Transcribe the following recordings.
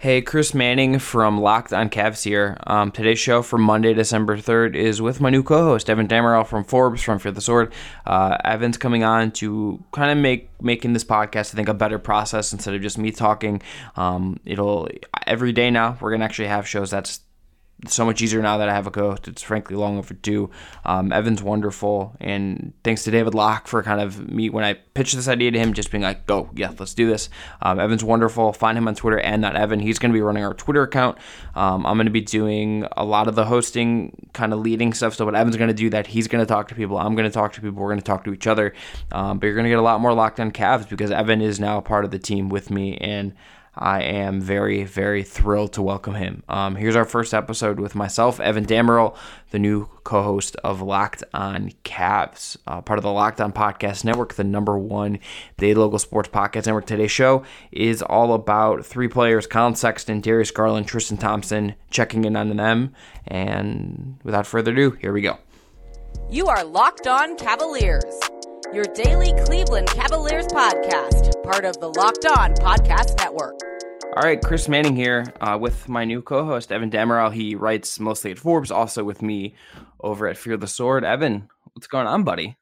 Hey, Chris Manning from Locked on Cavs here. Today's show for Monday, December 3rd is with my new co-host, Evan Damerel from Forbes, from Fear the Sword. Evan's coming on to kind of making this podcast, I think, a better process instead of just me talking. It'll every day now, we're going to actually have shows that's so much easier now that I have a co-host. It's frankly long overdue. Evan's wonderful, and thanks to David Locke for kind of me when I pitched this idea to him, just being like, "Go, yeah, let's do this." Evan's wonderful. Find him on Twitter and not Evan. He's going to be running our Twitter account. I'm going to be doing a lot of the hosting, kind of leading stuff. So what Evan's going to do, that he's going to talk to people. I'm going to talk to people. We're going to talk to each other. But you're going to get a lot more Locked on Cavs because Evan is now a part of the team with me, and I am very, very thrilled to welcome him. Here's our first episode with myself, Evan Damerel, the new co-host of Locked on Cavs, part of the Locked on Podcast Network, the number one daily local sports podcast network. Today's show is all about three players: Collin Sexton, Darius Garland, Tristan Thompson, checking in on them. And without further ado, here we go. You are Locked on Cavaliers, your daily Cleveland Cavaliers podcast, part of the Locked on Podcast Network. All right, Chris Manning here with my new co-host, Evan Damerel. He writes mostly at Forbes, also with me over at Fear the Sword. Evan, what's going on, buddy?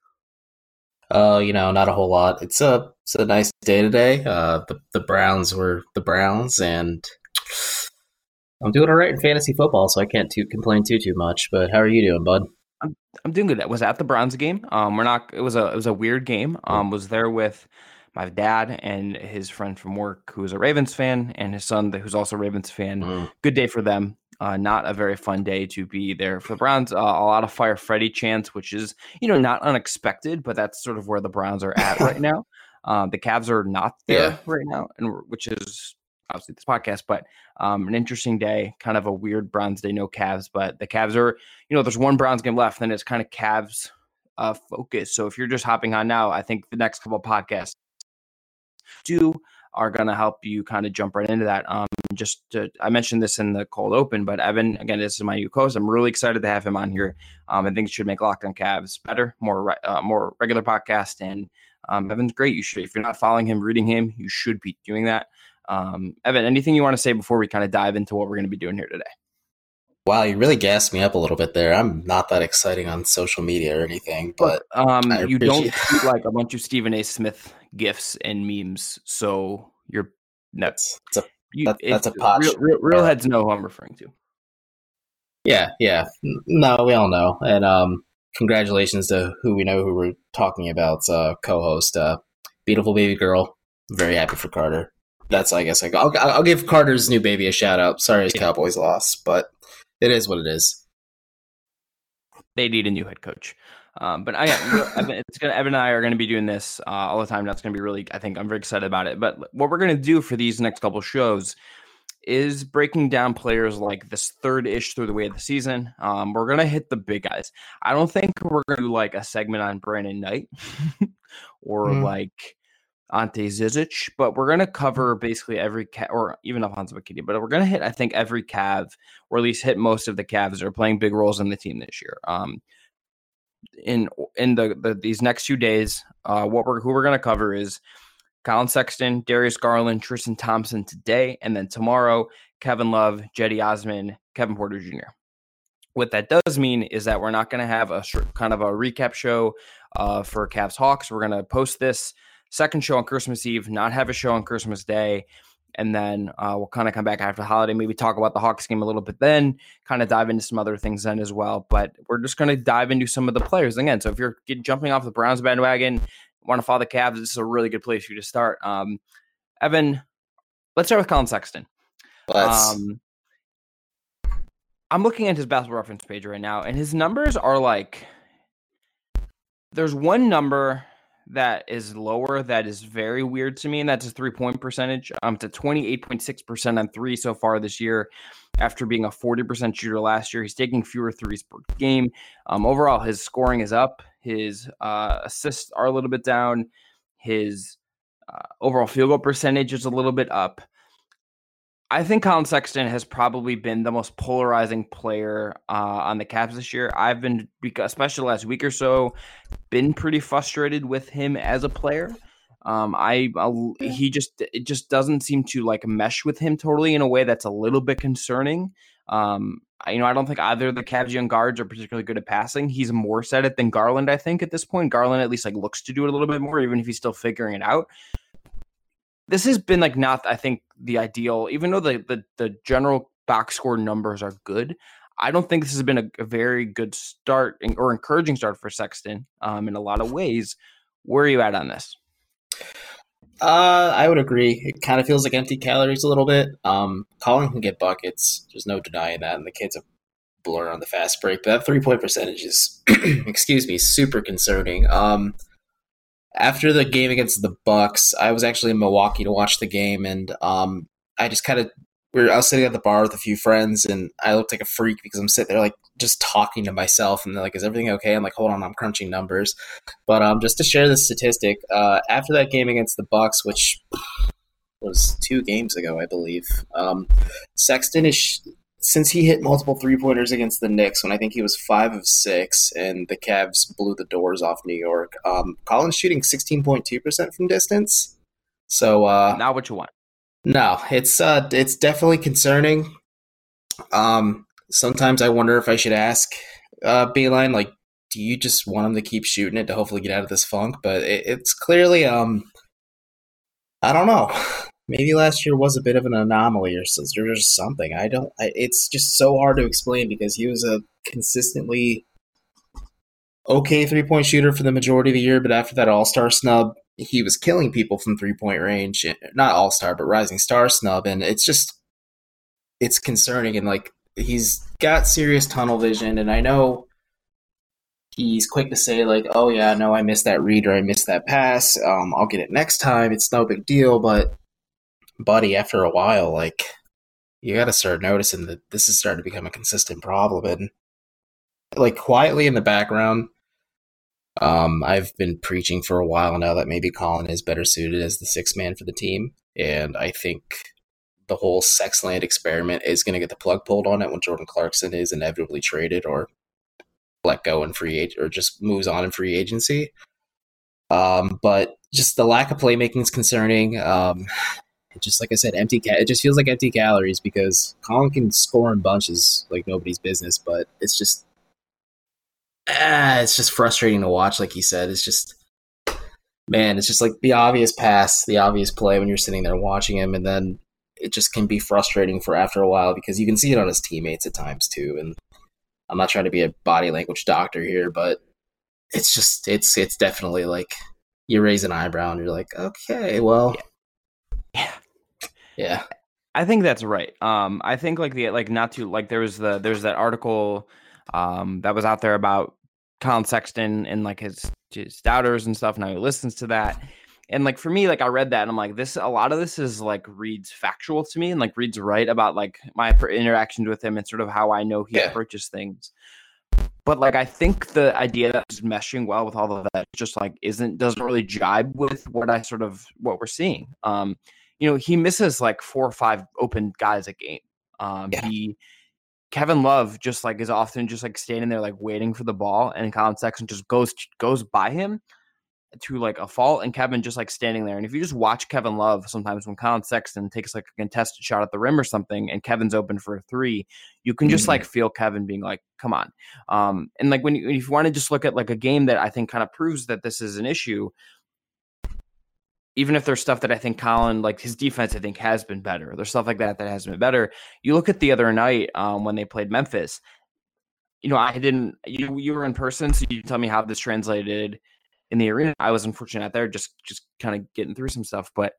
Not a whole lot. It's a nice day today. The Browns were the Browns, and I'm doing all right in fantasy football, so I can't complain too much. But how are you doing, bud? I'm doing good. I was at the Browns game. It was a weird game. Was there with my dad and his friend from work who's a Ravens fan, and his son who's also a Ravens fan. Good day for them. Not a very fun day to be there for the Browns. A lot of Fire Freddy chants, which is, not unexpected, but that's sort of where the Browns are at right now. The Cavs are not there right now, which is obviously this podcast, but an interesting day, kind of a weird Browns day, no Cavs, but the Cavs are, there's one Browns game left, and it's kind of Cavs focus. So if you're just hopping on now, I think the next couple of podcasts are going to help you kind of jump right into that. I mentioned this in the cold open, but Evan, again, this is my new co-host. I'm really excited to have him on here. I think it should make Locked on Cavs better, more regular podcast. And Evan's great. You should, if you're not following him, reading him, you should be doing that. Evan, anything you want to say before we kind of dive into what we're going to be doing here today? Wow, you really gassed me up a little bit there. I'm not that exciting on social media or anything, but you don't tweet like a bunch of Stephen A. Smith gifs and memes, so you're nuts. That's a pot. Real heads know who I'm referring to. Yeah. No, we all know. And congratulations to who we're talking about. Co-host, beautiful baby girl. Very happy for Carter. That's, I guess, I'll give Carter's new baby a shout out. Sorry his Cowboys lost, but it is what it is. They need a new head coach. But Evan and I are going to be doing this all the time. That's going to be really, I think I'm very excited about it. But what we're going to do for these next couple shows is breaking down players like this third-ish through the way of the season. We're going to hit the big guys. I don't think we're going to do like a segment on Brandon Knight or like Ante Zizic, but we're going to cover basically every or even Alfonso McKinney, but we're going to hit, I think, every Cav, or at least hit most of the Cavs that are playing big roles in the team this year. In these next few days, who we're going to cover is Collin Sexton, Darius Garland, Tristan Thompson today, and then tomorrow, Kevin Love, Cedi Osman, Kevin Porter Jr. What that does mean is that we're not going to have a kind of a recap show for Cavs Hawks. We're going to post this second show on Christmas Eve, not have a show on Christmas Day, and then we'll kind of come back after the holiday, maybe talk about the Hawks game a little bit, then kind of dive into some other things then as well. But we're just going to dive into some of the players again. So if you're jumping off the Browns bandwagon, want to follow the Cavs, this is a really good place for you to start. Evan, let's start with Collin Sexton. I'm looking at his basketball reference page right now, and his numbers are like, there's one number that is lower that is very weird to me, and that's his 3-point percentage. To 28.6% on three so far this year after being a 40% shooter last year. He's taking fewer threes per game. Overall, his scoring is up. His assists are a little bit down. His overall field goal percentage is a little bit up. I think Collin Sexton has probably been the most polarizing player on the Cavs this year. I've been, especially the last week or so, been pretty frustrated with him as a player. It just doesn't seem to like mesh with him totally in a way that's a little bit concerning. I don't think either of the Cavs young guards are particularly good at passing. He's more set it than Garland, I think, at this point. Garland at least like looks to do it a little bit more, even if he's still figuring it out. This has been like not, I think, the ideal, even though the general box score numbers are good. I don't think this has been a very good start or encouraging start for Sexton in a lot of ways. Where are you at on this? I would agree. It kind of feels like empty calories a little bit. Colin can get buckets. There's no denying that. And the kid's a blur on the fast break. But that 3-point percentage is, excuse me, super concerning. After the game against the Bucks, I was actually in Milwaukee to watch the game. And I just kind of, I was sitting at the bar with a few friends. And I looked like a freak because I'm sitting there like just talking to myself. And they're like, is everything okay? I'm like, hold on, I'm crunching numbers. But just to share the statistic, after that game against the Bucks, which was 2 games ago, I believe, Sexton is since he hit multiple 3-pointers against the Knicks when I think he was 5 of 6 and the Cavs blew the doors off New York. Colin's shooting 16.2% from distance. So not what you want. No, it's definitely concerning. Sometimes I wonder if I should ask Beilein, like, do you just want him to keep shooting it to hopefully get out of this funk? But it's clearly, I don't know. Maybe last year was a bit of an anomaly or just something. It's just so hard to explain because he was a consistently okay 3-point shooter for the majority of the year, but after that All-Star snub, he was killing people from 3-point range. Not All-Star, but Rising Star snub, and it's concerning. And like, he's got serious tunnel vision, and I know he's quick to say like, oh yeah, no, I missed that read or I missed that pass. I'll get it next time. It's no big deal. But buddy, after a while, like, you got to start noticing that this is starting to become a consistent problem. And like, quietly in the background, I've been preaching for a while now that maybe Colin is better suited as the 6th man for the team. And I think the whole Sexland experiment is going to get the plug pulled on it when Jordan Clarkson is inevitably traded or let go in or just moves on in free agency. But just the lack of playmaking is concerning. Just like I said, it just feels like empty calories because Colin can score in bunches like nobody's business, but it's just frustrating to watch. Like he said, it's just like the obvious pass, the obvious play when you're sitting there watching him, and then it just can be frustrating for after a while because you can see it on his teammates at times too. And I'm not trying to be a body language doctor here, but it's definitely like you raise an eyebrow and you're like, okay, well, yeah. I think that's right. I think like there's that article that was out there about Colin Sexton and like his doubters and stuff, and how he listens to that. And like for me, like I read that and I'm like, a lot of this is like Reed's factual to me, and like Reed's right about like my interactions with him and sort of how I know he approaches things. But like I think the idea that he's meshing well with all of that just like doesn't really jibe with what we're seeing. He misses like 4 or 5 open guys a game. Kevin Love just like is often just like standing there like waiting for the ball, and Colin Sexton just goes by him to like a fault, and Kevin just like standing there. And if you just watch Kevin Love, sometimes when Colin Sexton takes like a contested shot at the rim or something and Kevin's open for a 3, you can just like feel Kevin being like, come on. And like if you want to just look at like a game that I think kind of proves that this is an issue, even if there's stuff that I think Colin, like his defense, I think has been better. There's stuff like that has been better. You look at the other night when they played Memphis, you were in person, so you tell me how this translated in the arena. I was unfortunate out there, just kind of getting through some stuff. But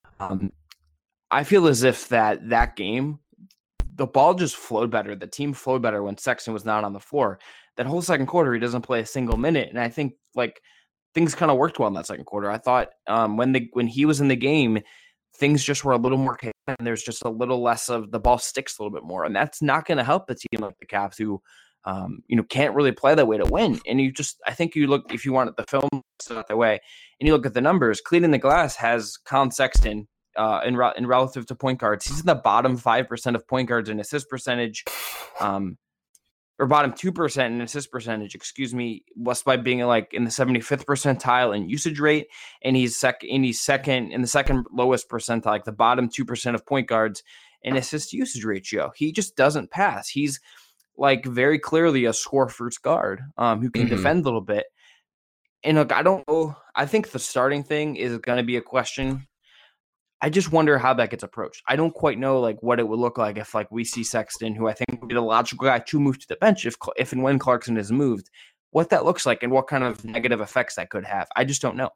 I feel as if that game, the ball just flowed better. The team flowed better when Sexton was not on the floor. That whole second quarter, he doesn't play a single minute. And I think like things kind of worked well in that second quarter. I thought when he was in the game, things just were a little more chaotic, and there's just a little less of the ball sticks a little bit more. And that's not going to help the team like the Cavs who, can't really play that way to win. And I think you look, if you want the film out that way, and you look at the numbers, Cleaning the Glass has Colin Sexton in relative to point guards. He's in the bottom 5% of point guards in assist percentage, or or bottom 2% in assist percentage, was by being like in the 75th percentile in usage rate, and he's second in the second lowest percentile, like the bottom 2% of point guards in assist usage ratio. He just doesn't pass. He's like very clearly a score first guard who can defend a little bit. And look, I don't know. I think the starting thing is going to be a question. I just wonder how that gets approached. I don't quite know like what it would look like if like we see Sexton, who I think would be the logical guy to move to the bench if and when Clarkson is moved, what that looks like and what kind of negative effects that could have. I just don't know.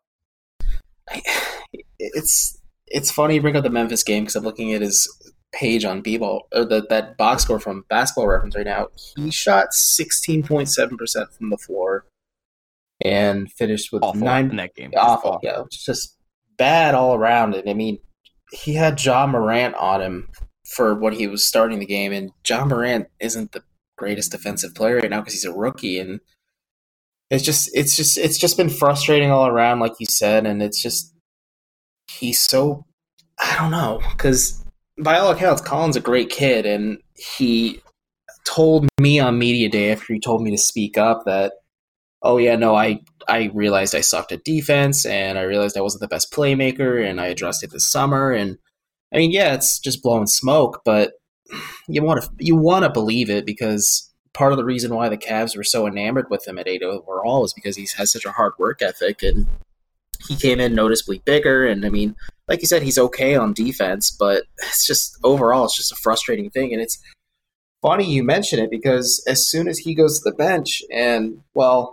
It's funny you bring up the Memphis game because I'm looking at his page on B-ball, or that box score from Basketball Reference right now. He shot 16.7% from the floor and finished with awful 9 in that game. Awful, yeah, it's just bad all around. And I mean, he had Ja Morant on him for when he was starting the game, and Ja Morant isn't the greatest defensive player right now because he's a rookie, and it's just been frustrating all around, like you said, and it's just he's so, I don't know, because by all accounts, Colin's a great kid, and he told me on media day after he told me to speak up that, oh yeah, no, I realized I sucked at defense, and I realized I wasn't the best playmaker, and I addressed it this summer. And I mean, yeah, it's just blowing smoke, but you want to believe it, because part of the reason why the Cavs were so enamored with him at 8 overall is because he has such a hard work ethic, and he came in noticeably bigger. And I mean, like you said, he's okay on defense, but it's just overall, it's just a frustrating thing. And it's funny you mention it, because as soon as he goes to the bench, and well,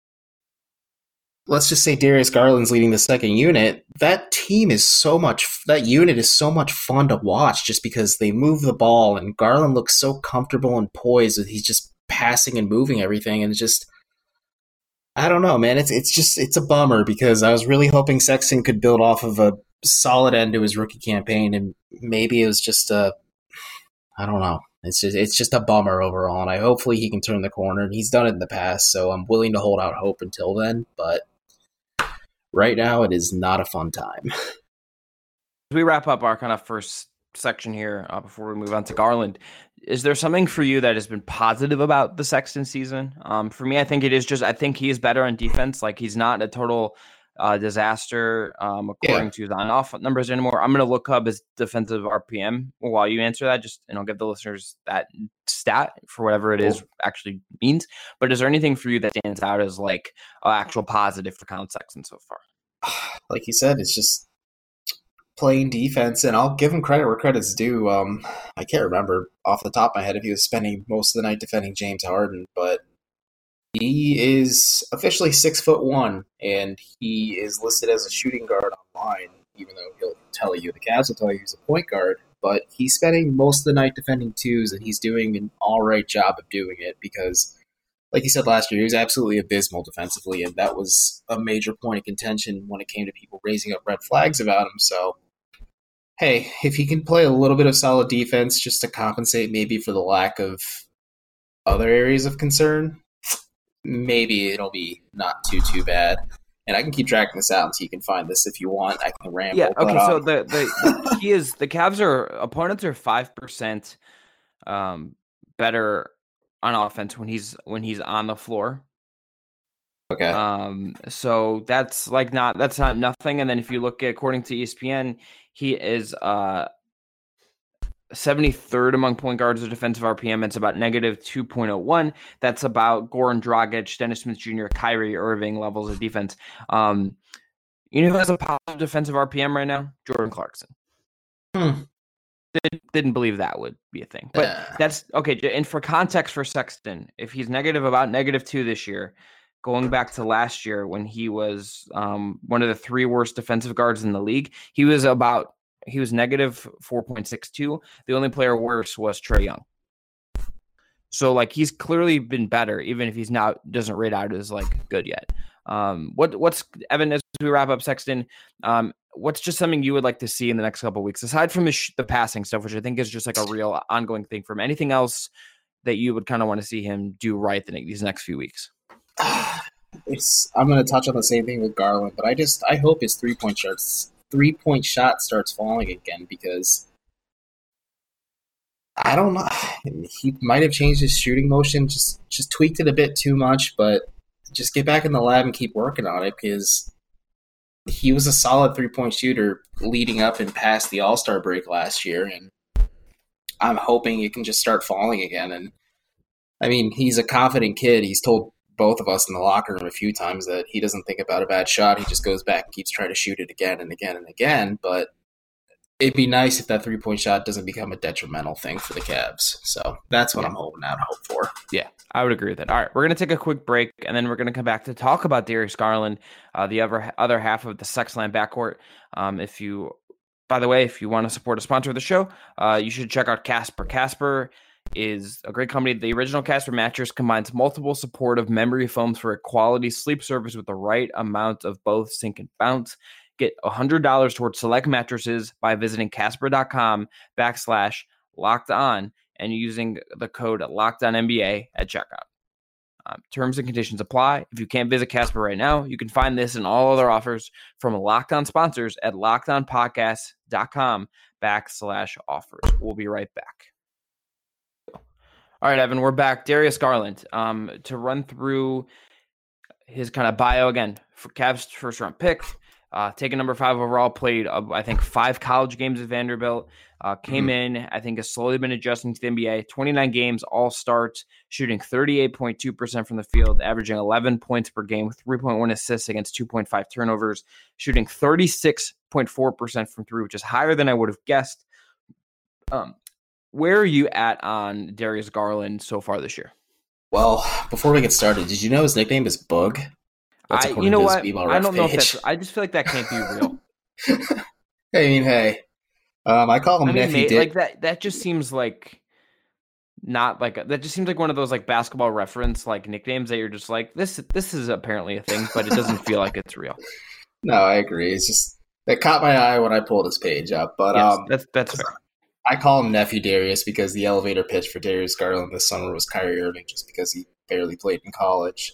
let's just say Darius Garland's leading the second unit, that unit is so much fun to watch, just because they move the ball and Garland looks so comfortable and poised that he's just passing and moving everything. And it's just, I don't know, man. It's a bummer, because I was really hoping Sexton could build off of a solid end to his rookie campaign, and maybe it was just I don't know. It's just a bummer overall, and hopefully he can turn the corner. And he's done it in the past, so I'm willing to hold out hope until then. But right now, it is not a fun time. As we wrap up our kind of first section here, before we move on to Garland, is there something for you that has been positive about the Sexton season? For me, I think it is just, I think he is better on defense. Like, he's not a total disaster according to his on-off numbers anymore. I'm going to look up his defensive RPM while you answer that, and I'll give the listeners that stat for whatever it is actually means. But is there anything for you that stands out as like an actual positive for Colin Sexton so far? Like you said, it's just playing defense, and I'll give him credit where credit's due. I can't remember off the top of my head if he was spending most of the night defending James Harden, but he is officially 6'1", and he is listed as a shooting guard online, even though he'll tell you, the Cavs will tell you he's a point guard, but he's spending most of the night defending twos, and he's doing an all right job of doing it, because like you said last year, he was absolutely abysmal defensively, and that was a major point of contention when it came to people raising up red flags about him. So, hey, if he can play a little bit of solid defense just to compensate maybe for the lack of other areas of concern, maybe it'll be not too bad. And I can keep tracking this out so you can find this if you want. I can ramble. Yeah, okay, so the key is the Cavs opponents are 5% better on offense when he's on the floor. Okay. So that's not nothing. And then if you look at, according to ESPN, he is 73rd among point guards of defensive RPM. It's about negative 2.01. That's about Goran Dragic, Dennis Smith Jr., Kyrie Irving levels of defense. You know who has a positive defensive RPM right now? Jordan Clarkson. Didn't believe that would be a thing, but that's okay. And for context for Sexton, if he's about negative 2 this year, going back to last year when he was one of the 3 worst defensive guards in the league, he was negative 4.62. The only player worse was Trae Young. So like, he's clearly been better, even if he's doesn't rate out as like good yet. What's Evan, as we wrap up Sexton, what's just something you would like to see in the next couple of weeks, aside from the passing stuff, which I think is just like a real ongoing thing for him? Anything else that you would kind of want to see him do right these next few weeks? I'm going to touch on the same thing with Garland, but I hope his 3-point shot starts falling again, because I don't know. He might have changed his shooting motion, just tweaked it a bit too much, but just get back in the lab and keep working on it because he was a solid 3-point shooter leading up and past the All-Star break last year, and I'm hoping it can just start falling again. And I mean, he's a confident kid. He's told both of us in the locker room a few times that he doesn't think about a bad shot. He just goes back and keeps trying to shoot it again and again and again. But it'd be nice if that 3-point shot doesn't become a detrimental thing for the Cavs. So that's what I'm hoping out hope for. Yeah, I would agree with that. All right, we're going to take a quick break, and then we're going to come back to talk about Darius Garland, the other half of the Sexland backcourt. By the way, if you want to support a sponsor of the show, you should check out Casper. Casper is a great company. The original Casper mattress combines multiple supportive memory foams for a quality sleep service with the right amount of both sink and bounce. Get $100 towards select mattresses by visiting Casper.com/lockedon and using the code LOCKEDONNBA at checkout. Terms and conditions apply. If you can't visit Casper right now, you can find this and all other offers from Locked On sponsors at LockedOnPodcast.com/offers. We'll be right back. All right, Evan, we're back. Darius Garland, to run through his kind of bio again. For Cavs first round pick, taken number 5 overall, played, I think, 5 college games at Vanderbilt. Came in, I think, has slowly been adjusting to the NBA. 29 games, all starts, shooting 38.2% from the field, averaging 11 points per game with 3.1 assists against 2.5 turnovers, shooting 36.4% from three, which is higher than I would have guessed. Where are you at on Darius Garland so far this year? Well, before we get started, did you know his nickname is Bug? You know what? I don't know if that's. I just feel like that can't be real. Hey. I call him Nephew Dick. Like that. That just seems like not like that. Just seems like one of those like basketball reference like nicknames that you're just like this. This is apparently a thing, but it doesn't feel like it's real. No, I agree. It's just that caught my eye when I pulled his page up. But yes, that's fair. I call him Nephew Darius because the elevator pitch for Darius Garland this summer was Kyrie Irving, just because he barely played in college.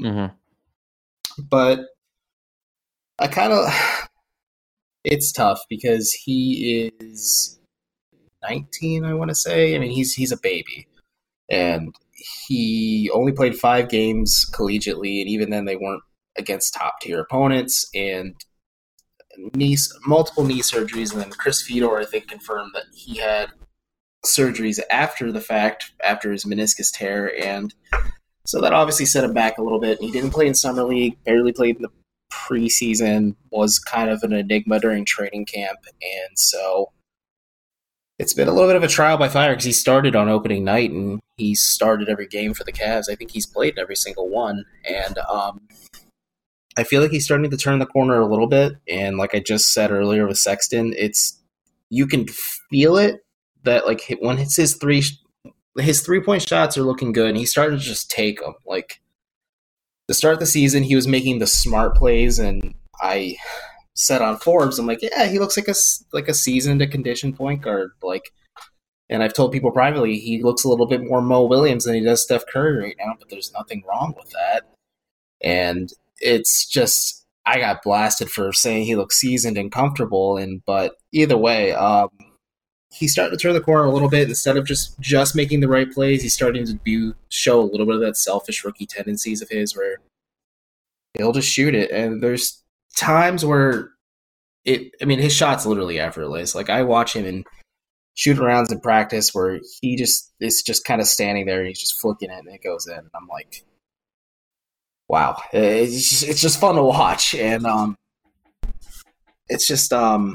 But I kind of, it's tough because he is 19, I want to say. I mean, he's a baby, and he only played 5 games collegiately, and even then they weren't against top tier opponents, and multiple knee surgeries, and then Chris Fedor, I think, confirmed that he had surgeries after the fact, after his meniscus tear, and so that obviously set him back a little bit. He didn't play in summer league, barely played in the preseason, was kind of an enigma during training camp, and so it's been a little bit of a trial by fire because he started on opening night, and he started every game for the Cavs. I think he's played in every single one, and I feel like he's starting to turn the corner a little bit, and like I just said earlier with Sexton, you can feel it that like when it's his 3-point shots are looking good, and he's starting to just take them. Like to start the season, he was making the smart plays, and I said on Forbes, I'm like, yeah, he looks like a seasoned, a conditioned point guard. Like, and I've told people privately he looks a little bit more Mo Williams than he does Steph Curry right now, but there's nothing wrong with that, and it's just I got blasted for saying he looks seasoned and comfortable, but either way, he's starting to turn the corner a little bit. Instead of just making the right plays, he's starting to show a little bit of that selfish rookie tendencies of his where he'll just shoot it. And there's times where his shot's literally effortless. Like I watch him in shoot arounds in practice where he is just kind of standing there and he's just flicking it and it goes in. And I'm like, wow, it's just fun to watch, and it's just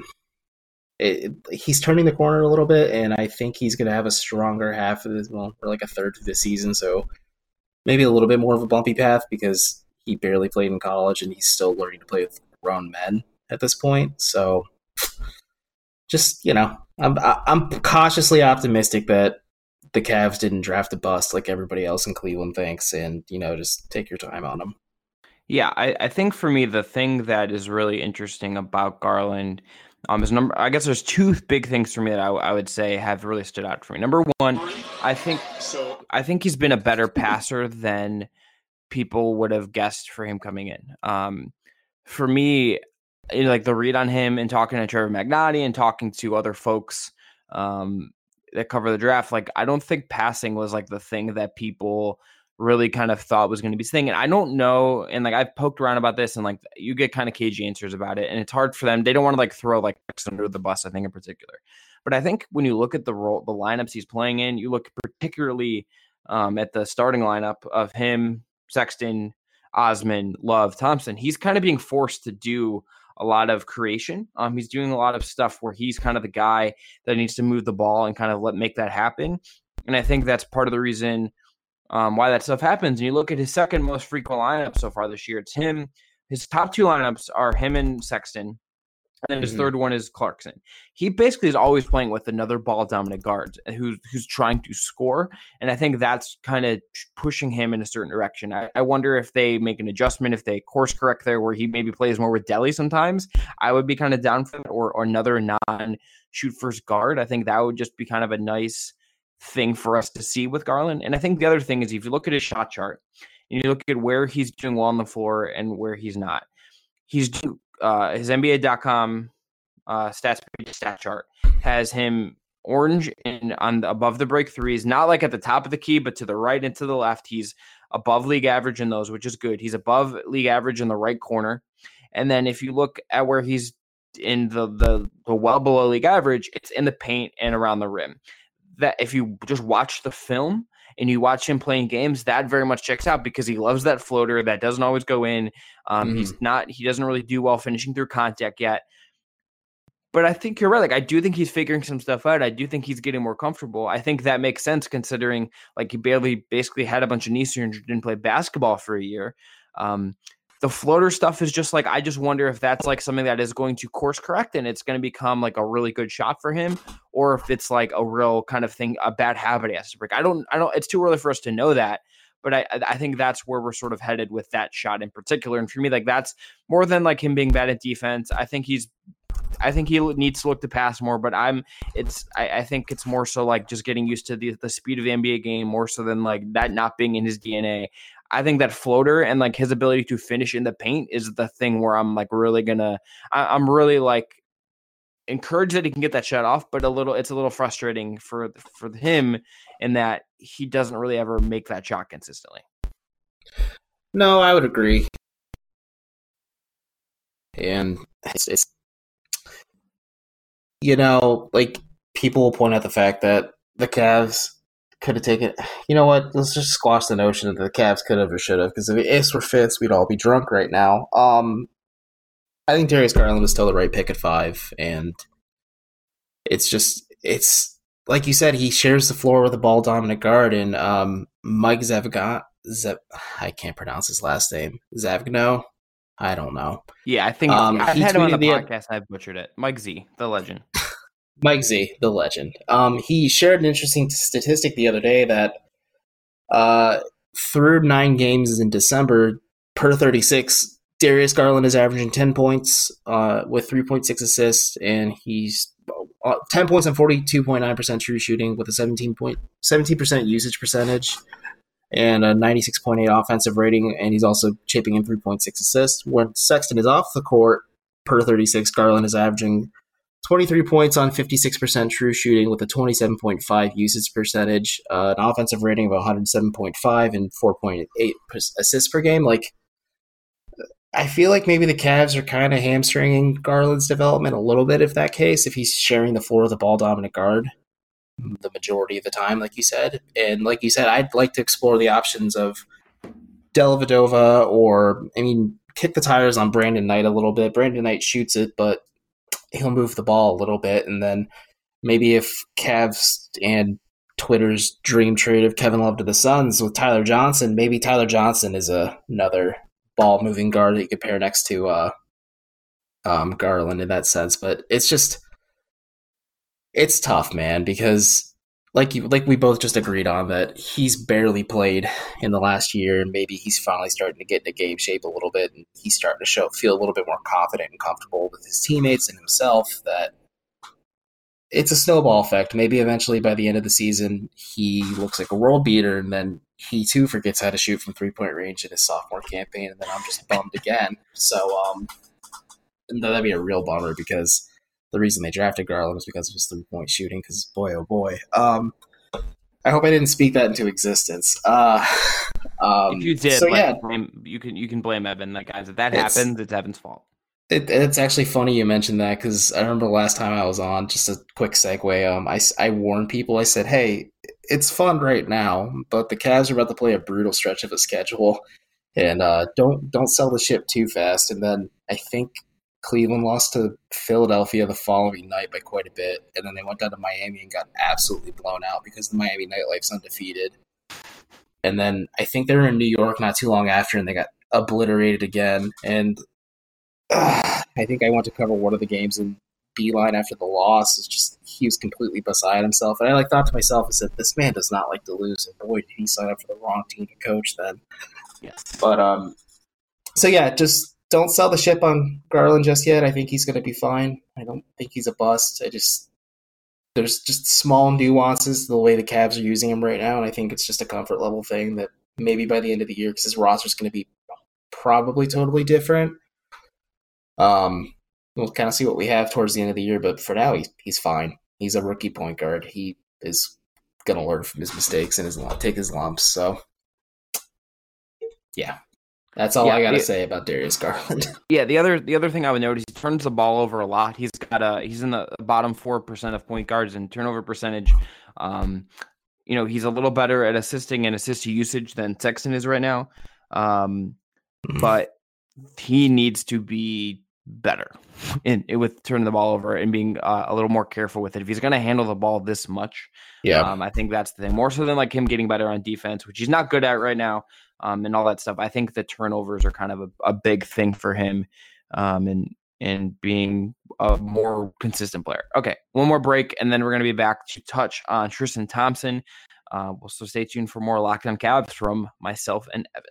he's turning the corner a little bit, and I think he's going to have a stronger half of this, or like a third of this season, so maybe a little bit more of a bumpy path because he barely played in college and he's still learning to play with grown men at this point. So, just I'm cautiously optimistic that the Cavs didn't draft a bust like everybody else in Cleveland thinks, and, just take your time on them. Yeah, I think for me, the thing that is really interesting about Garland is I guess there's 2 big things for me that I would say have really stood out for me. Number one, I think he's been a better passer than people would have guessed for him coming in. For me, like the read on him and talking to Trevor Magnotti and talking to other folks, that cover the draft, like I don't think passing was like the thing that people really kind of thought was going to be thing. And I don't know. And like I've poked around about this, and like you get kind of cagey answers about it, and it's hard for them. They don't want to like throw like under the bus, I think, in particular. But I think when you look at the lineups he's playing in, you look particularly at the starting lineup of him, Sexton, Osman, Love, Thompson. He's kind of being forced to do a lot of creation. He's doing a lot of stuff where he's kind of the guy that needs to move the ball and kind of make that happen. And I think that's part of the reason why that stuff happens. And you look at his second most frequent lineup so far this year, it's him. His top two lineups are him and Sexton. And then his third one is Clarkson. He basically is always playing with another ball dominant guard who's trying to score. And I think that's kind of pushing him in a certain direction. I wonder if they make an adjustment, if they course correct there where he maybe plays more with Delly sometimes. I would be kind of down for that, or another non-shoot first guard. I think that would just be kind of a nice thing for us to see with Garland. And I think the other thing is if you look at his shot chart and you look at where he's doing well on the floor and where he's not, he's his NBA.com stat chart has him orange and above the break threes, not like at the top of the key, but to the right and to the left. He's above league average in those, which is good. He's above league average in the right corner. And then if you look at where he's in the well below league average, it's in the paint and around the rim. That if you just watch the film and you watch him playing games, that very much checks out because he loves that floater that doesn't always go in. He doesn't really do well finishing through contact yet. But I think you're right. Like, I do think he's figuring some stuff out. I do think he's getting more comfortable. I think that makes sense considering like he basically had a bunch of knee surgery, didn't play basketball for a year. The floater stuff is just like, I just wonder if that's like something that is going to course correct and it's going to become like a really good shot for him, or if it's like a real kind of thing, a bad habit he has to break. I don't, it's too early for us to know that, but I think that's where we're sort of headed with that shot in particular. And for me, like that's more than like him being bad at defense. I think he needs to look to pass more, but I think it's more so like just getting used to the speed of the NBA game more so than like that not being in his DNA. I think that floater and like his ability to finish in the paint is the thing where I'm like really I'm really like encouraged that he can get that shot off, but it's a little frustrating for him in that he doesn't really ever make that shot consistently. No, I would agree. And it's like people will point out the fact that the Cavs could have taken, you know what, let's just squash the notion that the Cavs could have or should have, because if ifs were fits, we'd all be drunk right now. I think Darius Garland was still the right pick at 5, and it's like you said, he shares the floor with a ball-dominant guard, and Mike Zavagano, I can't pronounce his last name, Zavagano? I don't know. Yeah, I think I've had him on the podcast, I've butchered it. Mike Z, the legend. Mike Z, the legend. He shared an interesting statistic the other day that through 9 games in December, per 36, Darius Garland is averaging 10 points with 3.6 assists, and he's 10 points on 42.9% true shooting with a 17% usage percentage and a 96.8 offensive rating, and he's also chipping in 3.6 assists. When Sexton is off the court, per 36, Garland is averaging 23 points on 56% true shooting with a 27.5 usage percentage, an offensive rating of 107.5 and 4.8 assists per game. Like, I feel like maybe the Cavs are kind of hamstringing Garland's development a little bit if he's sharing the floor with a ball-dominant guard the majority of the time, like you said. And like you said, I'd like to explore the options of Dellavedova or, kick the tires on Brandon Knight a little bit. Brandon Knight shoots it, but he'll move the ball a little bit. And then maybe if Cavs and Twitter's dream trade of Kevin Love to the Suns with Tyler Johnson, maybe Tyler Johnson is another ball-moving guard that you could pair next to Garland in that sense. But it's tough, man, because like we both just agreed on that he's barely played in the last year, and maybe he's finally starting to get into game shape a little bit, and he's starting to feel a little bit more confident and comfortable with his teammates and himself, that it's a snowball effect. Maybe eventually by the end of the season he looks like a world beater, and then he too forgets how to shoot from 3-point range in his sophomore campaign, and then I'm just bummed again. So that'd be a real bummer, because the reason they drafted Garland was because of his 3-point shooting. Because boy, oh boy, I hope I didn't speak that into existence. If you did, so yeah, you can blame Evan. Like, guys, if that happens, it's Evan's fault. It's actually funny you mentioned that because I remember the last time I was on, just a quick segue, I warned people, I said, hey, it's fun right now, but the Cavs are about to play a brutal stretch of a schedule, and don't sell the ship too fast. And then I think Cleveland lost to Philadelphia the following night by quite a bit, and then they went down to Miami and got absolutely blown out because the Miami nightlife's undefeated. And then I think they were in New York not too long after, and they got obliterated again. And I think I went to cover one of the games in Beeline after the loss. It's just he was completely beside himself, and I thought to myself, I said, "This man does not like to lose." And boy, did he sign up for the wrong team to coach then. Yes. But so yeah, just don't sell the ship on Garland just yet. I think he's going to be fine. I don't think he's a bust. There's just small nuances to the way the Cavs are using him right now, and I think it's just a comfort level thing that maybe by the end of the year, because his roster is going to be probably totally different. We'll kind of see what we have towards the end of the year, but for now, he's fine. He's a rookie point guard. He is going to learn from his mistakes and take his lumps. So, yeah, that's all I got to say about Darius Garland. Yeah, the other thing I would note is he turns the ball over a lot. He's in the bottom 4% of point guards in turnover percentage. He's a little better at assisting and assist usage than Sexton is right now. But he needs to be better with turning the ball over and being a little more careful with it. If he's going to handle the ball this much, I think that's the thing. More so than like him getting better on defense, which he's not good at right now, and all that stuff. I think the turnovers are kind of a big thing for him, and being a more consistent player. Okay, one more break, and then we're going to be back to touch on Tristan Thompson. So stay tuned for more Locked On Cavs from myself and Evan.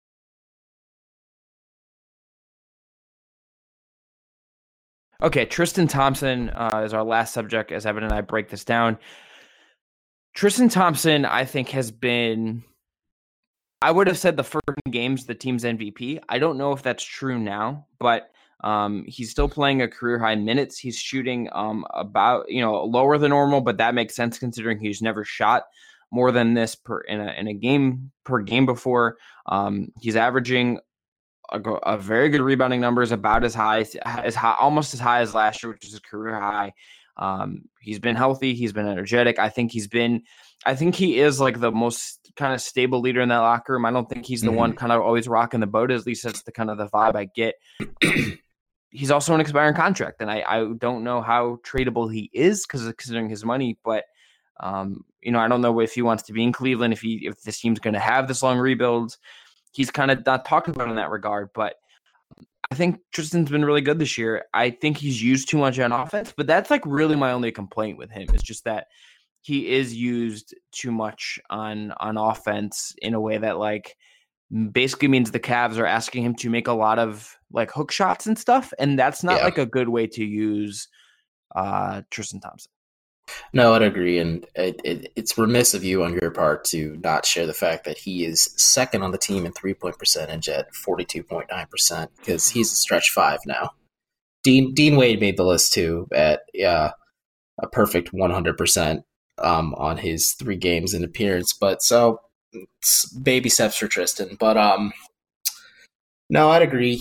Okay, Tristan Thompson is our last subject as Evan and I break this down. Tristan Thompson, I think, has been, I would have said the first games the team's MVP. I don't know if that's true now, but he's still playing a career-high minutes. He's shooting about, lower than normal, but that makes sense considering he's never shot more than this in a game per game before. He's averaging a very good rebounding numbers, about as high, almost as high as last year, which is a career high. He's been healthy. He's been energetic. I think he is like the most kind of stable leader in that locker room. I don't think he's the one kind of always rocking the boat. At least that's the kind of the vibe I get. He's also an expiring contract, and I don't know how tradable he is considering his money, but I don't know if he wants to be in Cleveland, if this team's going to have this long rebuilds. He's kind of not talked about in that regard, but I think Tristan's been really good this year. I think he's used too much on offense, but that's like really my only complaint with him. It's just that he is used too much on offense in a way that like basically means the Cavs are asking him to make a lot of like hook shots and stuff, and that's not like a good way to use Tristan Thompson. No, I'd agree, and it's remiss of you on your part to not share the fact that he is second on the team in 3-point percentage at 42.9% because he's a stretch 5 now. Dean Wade made the list too at a perfect 100% on his 3 games in appearance, but so it's baby steps for Tristan. But no, I'd agree.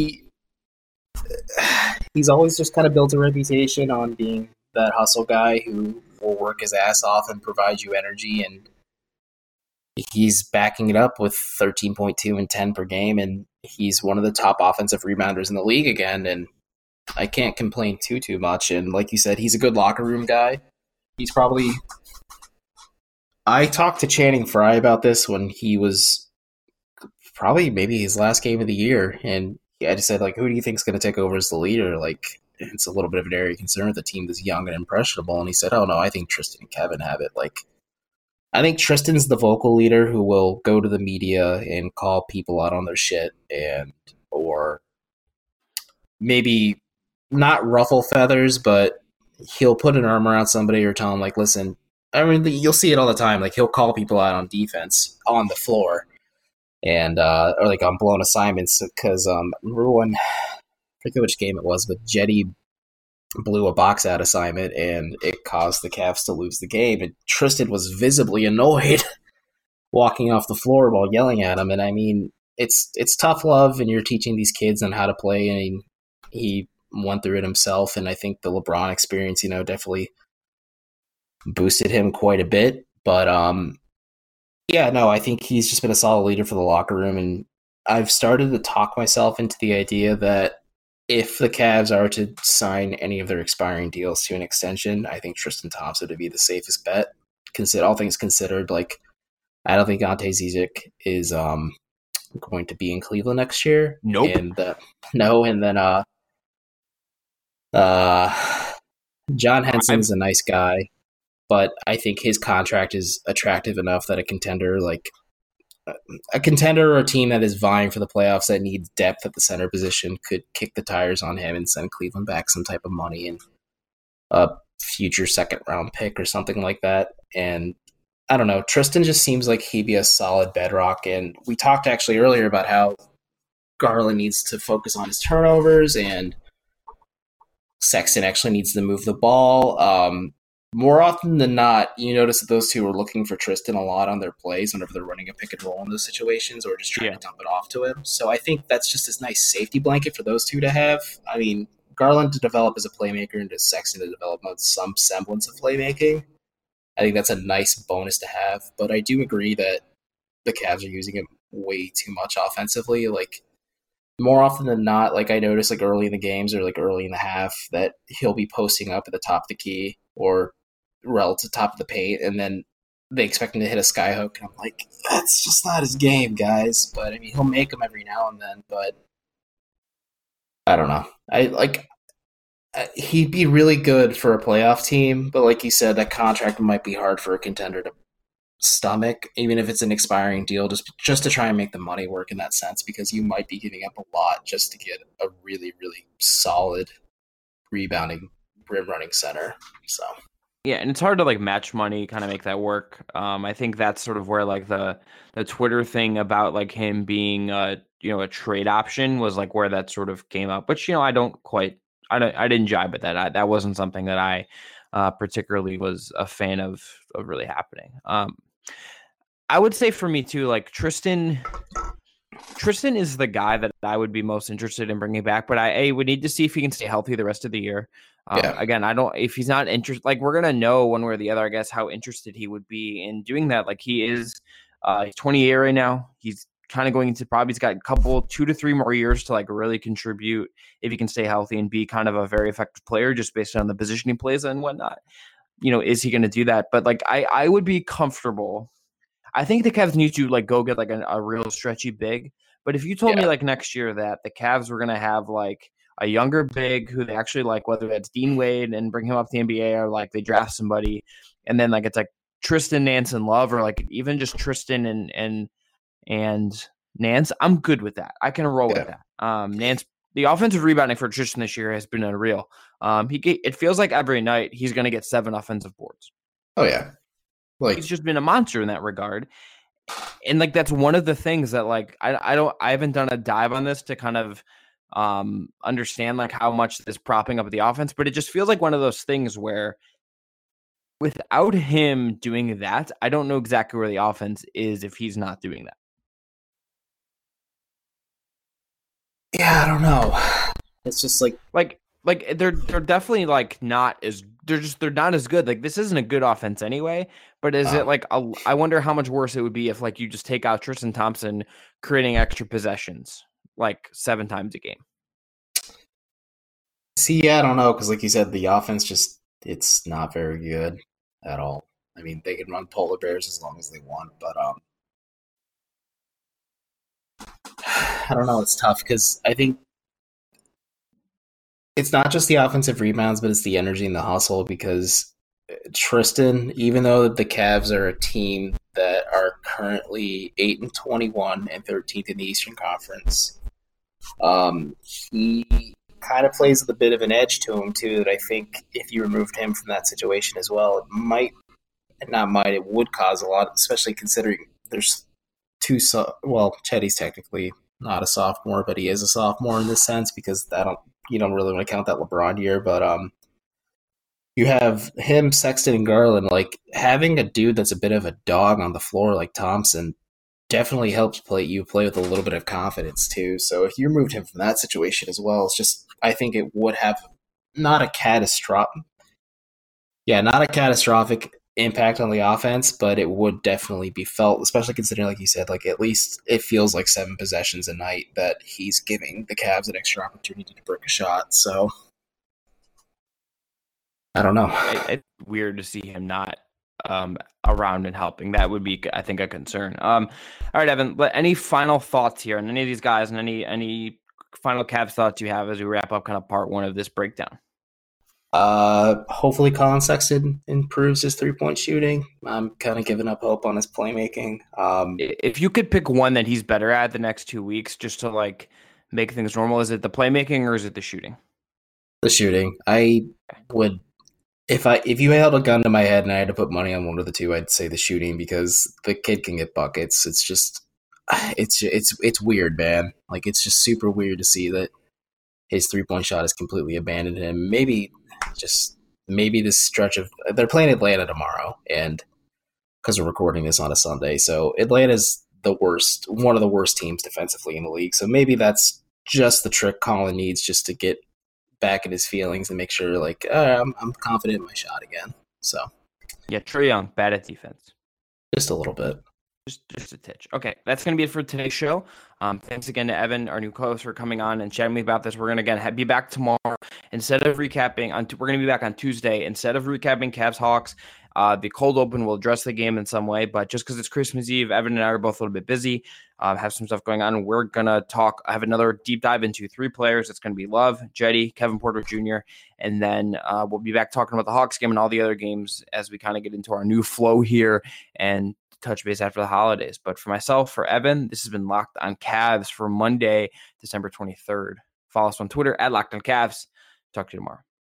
He's always just kind of built a reputation on being that hustle guy who will work his ass off and provide you energy, and he's backing it up with 13.2 and 10 per game, and he's one of the top offensive rebounders in the league again, and I can't complain too much. And like you said, he's a good locker room guy. He's probably... I talked to Channing Frye about this when he was probably maybe his last game of the year, and I just said, like, who do you think is going to take over as the leader? Like, it's a little bit of an area of concern with the team that's young and impressionable. And he said, oh, no, I think Tristan and Kevin have it. Like, I think Tristan's the vocal leader who will go to the media and call people out on their shit or maybe not ruffle feathers, but he'll put an arm around somebody or tell them, like, listen, I mean, you'll see it all the time. Like, he'll call people out on defense on the floor and or like on blown assignments because remember when, I forget which game it was, but Jetty blew a box out assignment, and it caused the Cavs to lose the game. And Tristan was visibly annoyed walking off the floor while yelling at him. And I mean, it's tough love, and you're teaching these kids on how to play. And he went through it himself, and I think the LeBron experience, definitely boosted him quite a bit. But yeah, no, I think he's just been a solid leader for the locker room, and I've started to talk myself into the idea that if the Cavs are to sign any of their expiring deals to an extension, I think Tristan Thompson would be the safest bet. All things considered, like, I don't think Ante Zizic is going to be in Cleveland next year. Nope. And then John Henson's a nice guy, but I think his contract is attractive enough that a contender or a team that is vying for the playoffs that needs depth at the center position could kick the tires on him and send Cleveland back some type of money and a future second-round pick or something like that. And I don't know. Tristan just seems like he'd be a solid bedrock. And we talked actually earlier about how Garland needs to focus on his turnovers and Sexton actually needs to move the ball. More often than not, you notice that those two are looking for Tristan a lot on their plays whenever they're running a pick and roll in those situations or just trying to dump it off to him. So I think that's just this nice safety blanket for those two to have. I mean, Garland to develop as a playmaker and Sexton to develop some semblance of playmaking. I think that's a nice bonus to have. But I do agree that the Cavs are using him way too much offensively. Like, more often than not, like I notice like early in the games or like early in the half that he'll be posting up at the top of the key or relative top of the paint, and then they expect him to hit a skyhook, and I'm like, that's just not his game, guys. But I mean, he'll make them every now and then, but I don't know. He'd be really good for a playoff team, but like you said, that contract might be hard for a contender to stomach, even if it's an expiring deal, just to try and make the money work in that sense, because you might be giving up a lot just to get a really, really solid rebounding, rim running center. So yeah, and it's hard to like match money, kind of make that work. I think that's sort of where like the Twitter thing about like him being a trade option was like where that sort of came up, which I didn't jibe at that. That wasn't something that I particularly was a fan of really happening. I would say for me too, like Tristan is the guy that I would be most interested in bringing back, but I would need to see if he can stay healthy the rest of the year. Again, if he's not interested, like we're going to know one way or the other, I guess, how interested he would be in doing that. Like he is, he's 28 right now. He's kind of going to he's got a couple, 2 to 3 more years to like really contribute if he can stay healthy and be kind of a very effective player just based on the position he plays and whatnot. Is he going to do that? But like, I would be comfortable. I think the Cavs need to like go get like a real stretchy big. But if you told me like next year that the Cavs were going to have like a younger big who they actually like, whether that's Dean Wade and bring him up to the NBA or like they draft somebody, and then like it's like Tristan, Nance, and Love, or like even just Tristan and Nance, I'm good with that. I can roll with that. Nance, the offensive rebounding for Tristan this year has been unreal. It feels like every night he's going to get 7 offensive boards. Oh yeah, like he's just been a monster in that regard. And like that's one of the things that like I haven't done a dive on this to kind of understand like how much this propping up the offense, but it just feels like one of those things where without him doing that, I don't know exactly where the offense is if he's not doing that. Yeah, I don't know. It's just like they're definitely like not as they're not as good. Like this isn't a good offense anyway. But is it like I wonder how much worse it would be if like you just take out Tristan Thompson creating extra possessions like 7 times a game. See, yeah, I don't know, because like you said, the offense it's not very good at all. I mean, they can run polar bears as long as they want, but I don't know. It's tough because I think it's not just the offensive rebounds, but it's the energy and the hustle, because Tristan, even though the Cavs are a team that are currently 8-21 and 13th in the Eastern Conference, he kind of plays with a bit of an edge to him too, that I think if you removed him from that situation as well, it would cause a lot, especially considering there's Chetty's technically not a sophomore, but he is a sophomore in this sense, because you don't really want to count that LeBron year, but you have him, Sexton, and Garland. Like having a dude that's a bit of a dog on the floor like Thompson definitely helps play with a little bit of confidence too. So if you removed him from that situation as well, it's just I think it would have not a catastrophic impact on the offense, but it would definitely be felt, especially considering, like you said, like at least it feels like 7 possessions a night that he's giving the Cavs an extra opportunity to break a shot. So I don't know. It's weird to see him not around and helping. That would be, I think, a concern. All right, Evan, any final thoughts here on any of these guys and any final Cavs thoughts you have as we wrap up kind of part 1 of this breakdown? Hopefully Colin Sexton improves his 3-point shooting. I'm kind of giving up hope on his playmaking. If you could pick one that he's better at the next 2 weeks, just to like make things normal, is it the playmaking or is it the shooting? The shooting. I would, if you held a gun to my head and I had to put money on one of the two, I'd say the shooting because the kid can get buckets. It's just, it's weird, man. Like it's just super weird to see that his 3-point shot has completely abandoned him. Maybe this stretch of they're playing Atlanta tomorrow, and because we're recording this on a Sunday, so Atlanta's one of the worst teams defensively in the league. So maybe that's just the trick Colin needs just to get back in his feelings and make sure like I'm confident in my shot again. So yeah, Trae Young bad at defense, just a little bit. Just a titch. Okay, that's going to be it for today's show. Thanks again to Evan, our new co-host, for coming on and chatting with me about this. We're going to again be back tomorrow. Instead of recapping, we're going to be back on Tuesday. Instead of recapping Cavs Hawks, the cold open will address the game in some way. But just because it's Christmas Eve, Evan and I are both a little bit busy, have some stuff going on. We're going to have another deep dive into 3 players. It's going to be Love, Jetty, Kevin Porter Jr., and then we'll be back talking about the Hawks game and all the other games as we kind of get into our new flow here and touch base after the holidays. But for myself, for Evan, this has been Locked on Cavs for Monday, December 23rd. Follow us on Twitter at Locked on Cavs. Talk to you tomorrow.